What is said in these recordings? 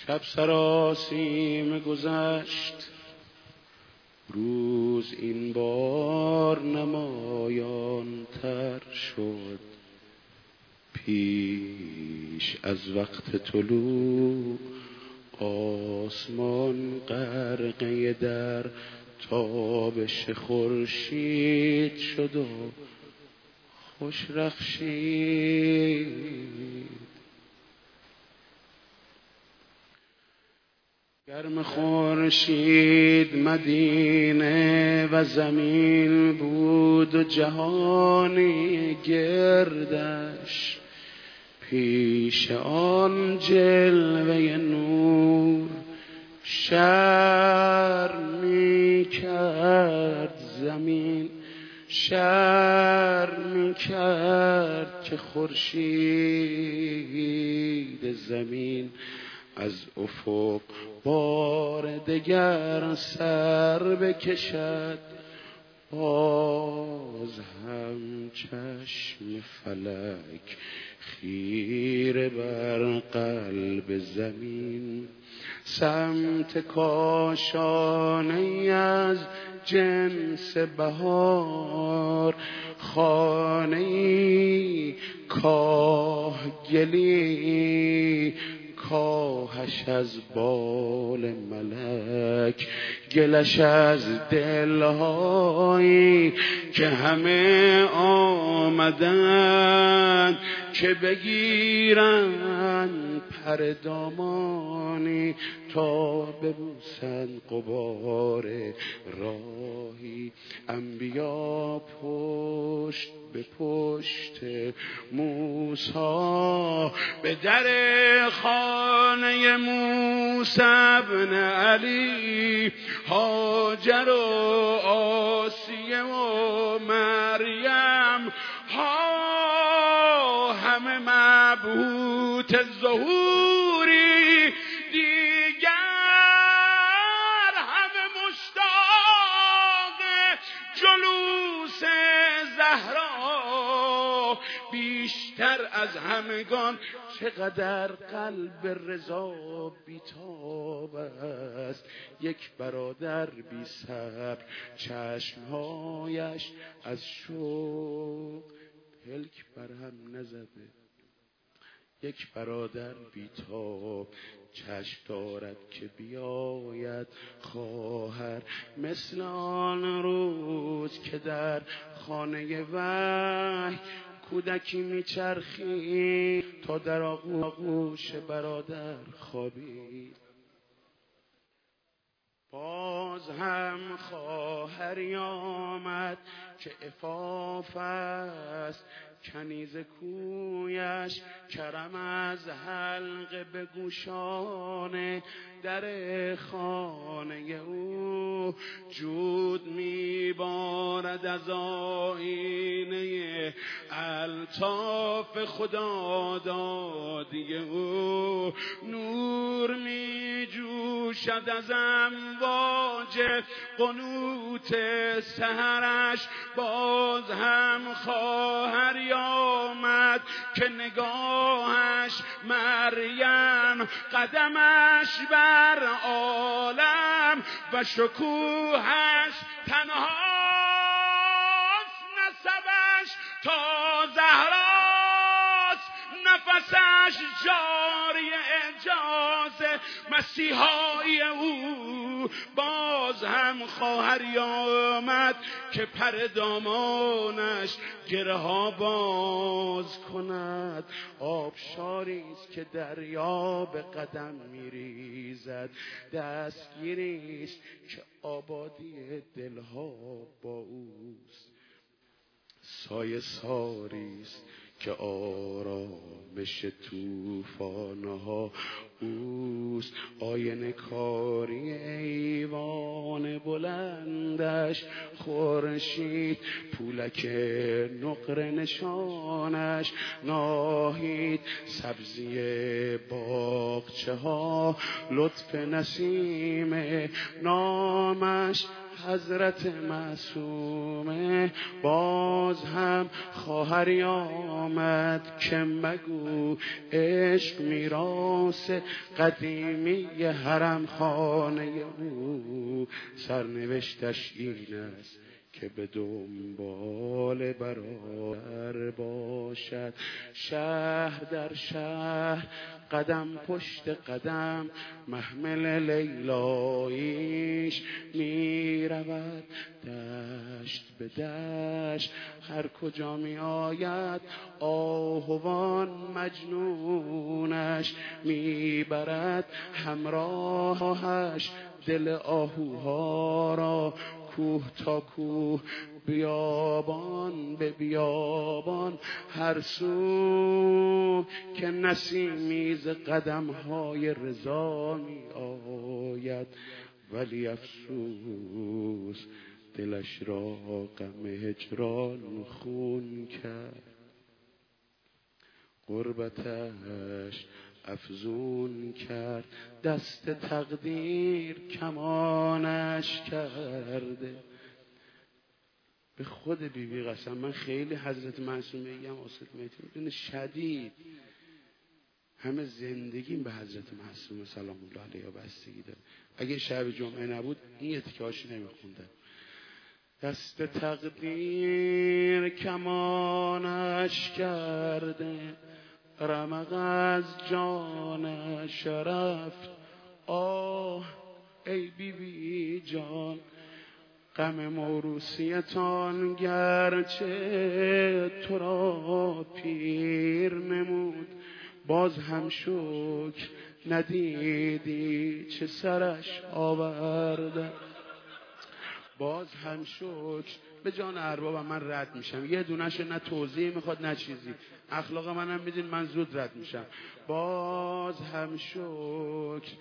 شب سراسیم گذشت، روز این بار نمایان تر شد. پیش از وقت طلوع آسمان غرقه در تابش خورشید شد و خوش رخشید. گرم خورشید مدینه و زمین بود و جهانی گردش. پیش آن جلوه نور شرم کرد زمین، شرم کرد که خورشید زمین از افق بار دگر سر بکشد. باز هم چشم فلک خیره بر قلب زمین، سمت کاشانه از جنس بهار، خانه کاهگلی کاهش از بال ملک، گلش از دلهایی که همه آمدند که بگیرند پر دامانی تا ببوسند غبار راهی. انبیا پشت به پشت موسی به در خانه موسی ابن علی، هاجر و آسیه و مریم ها همه مبهوت ظهوری، دیگر همه مشتاق جلوس زهرا. بیشتر از همگان چقدر قلب رضا بی‌تاب است. یک برادر بی صبر چشمهایش از شوق پلک برهم نزده. یک برادر بی‌تاب چشم دارد که بیاید خواهر، مثل آن روز که در خانه وحی کودکی میچرخید تا در آغوش برادر خوابید. باز هم خواهری آمد که عفاف است، کنیز کویش کرم از حلقه به گوشانه در خانه او، جود میبارد از آینه الطاف خدا دادی او، نور میجوشد از امواج قنوت سحرش. باز هم خواهری آمد که نگاهش مریم، قدمش بر عالم و شکوهش تنهاست، نسبش تا زهراست، نفسش جاری اعجاز مسیحایی او. باز هم خواهری آمد که پر دامانش گره ها باز کند. آبشاریست که دریا به قدم میریزد، دستگیریست که آبادی دلها با اوست. سایه ساریست که آرامش طوفانها اوست. آینه کاری ایوان بلندش، خورشید پولک نقره نشانش، ناهید سبزی باغچه ها، لطف نسیم نامش حضرت معصومه باز هم خواهری آمد که مگو عشق میراث قدیمی حرم خانه او، سرنوشتش این است که به دنبال برادر باشد. شهر در شهر قدم پشت قدم محمل لیلاییش می رود، دشت به دشت هر کجا می آید آهوان مجنونش می برد همراهش دل آهوها را، کوه تا کوه بیابان به بیابان، هر سو که نسیمیز قدم‌های رضا می آید. ولی افسوس دلش را غم هجران خون کرد، غربتش افزون کرد، دست تقدیر کمانش کرده. به خود بیبی قسم من خیلی حضرت معصومه میگم واسه میتونه شدید همه زندگیم به حضرت معصومه سلام الله علیها بستگی داره. اگه شب جمعه نبود این یه تیکه‌اش نمیخوندم. دست تقدیر کمانش کرده، رمق از جانش رفت. آه ای بیبی جان، غم موروثیتان گرچه تو را پیر نمود، باز هم شکر ندیدی چه سرش آورده. باز هم شکر به جان اربابم من رد میشم، یه دونش نه توضیح میخواد نه چیزی، اخلاق منم میدین من زود رد میشم. باز هم شکر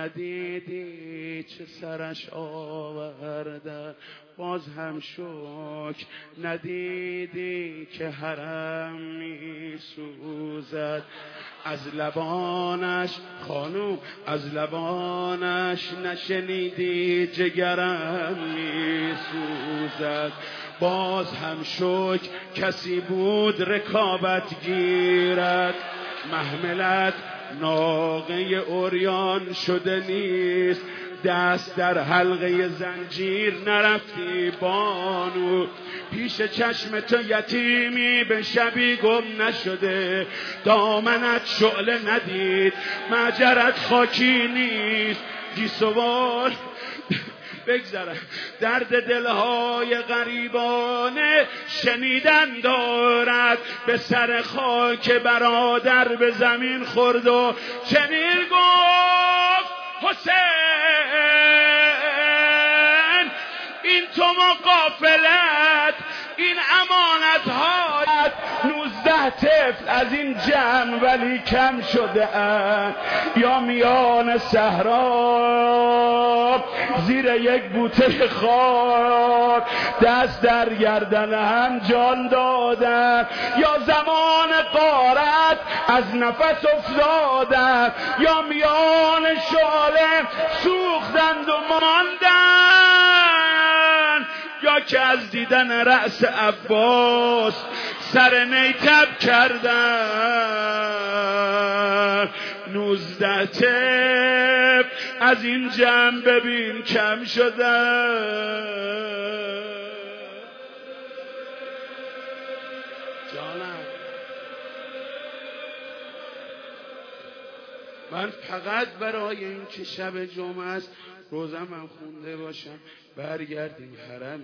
ندیدی چه سرش آورده، باز هم شکر ندیدی که حرم میسوزد. از لبانش خانوم از لبانش نشنیدی جگرم میسوزد. باز هم شکر کسی بود رکابت گیرد، محملت ناقه عریان شده نیست، دست در حلقه زنجیر نرفتی بانو، پیش چشم تو یتیمی به شبی گم نشده، دامنت شعله ندید مجرد خاکی نیست، گیسوار بگذرم درد دلهای غریبانه شنیدن دارد، به سر خاک برادر به زمین خورد و چنین گفت حسین این تو مقافلت، این امانت‌هایت، 19 طفل از این جمع ولی کم شده اند، یا میان صحرا زیر یک بوته خار دست در گردن هم جان دادن، یا زمان غارت از نفس افتادن، یا میان شعله سوختند و ماندن، یا که از دیدن رأس عباس سر نیتب کردن. 19 طفل از این جمع ببین کم شدن. جانم من فقط برای این که شب جمعه است روزم من خونده باشم برگردیم حرم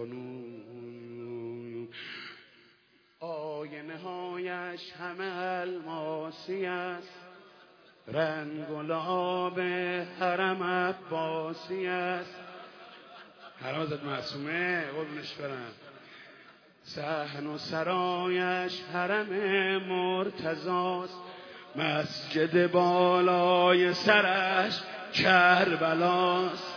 خانوم. آینه هایش همه الماسی است، رنگ و لعاب حرم عباسی است. حرم حضرت معصومه قربونش برم. صحن و سرایش حرم مرتضاست، مسجد بالای سرش کربلاست.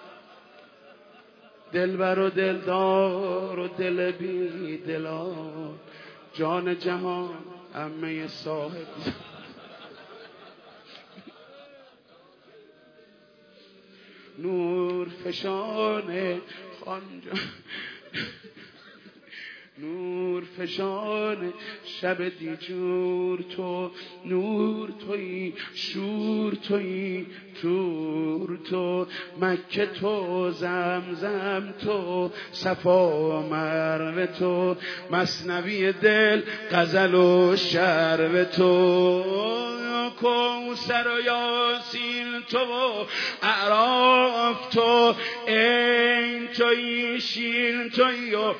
دلبر و دلدار و دل بی دلان، جان جهان عمه صاحب نور فشان خانجا نور فشان شب دیجور تو، نور تویی، شور تویی، تور تو، مکه تو، زمزم تو، صفا مروه تو، مثنوی دل، غزل و شرب تو، کوثر و یاسین تو و اعراف تو، این تویی، شین تویی و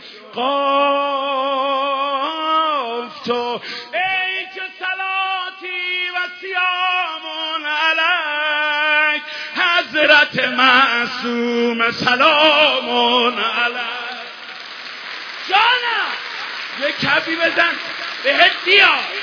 قاف تو، ای که صلاتی و سیامون علیک حضرت معصوم سلامون علیک. جانم یه کبی بزن بهت بیاد.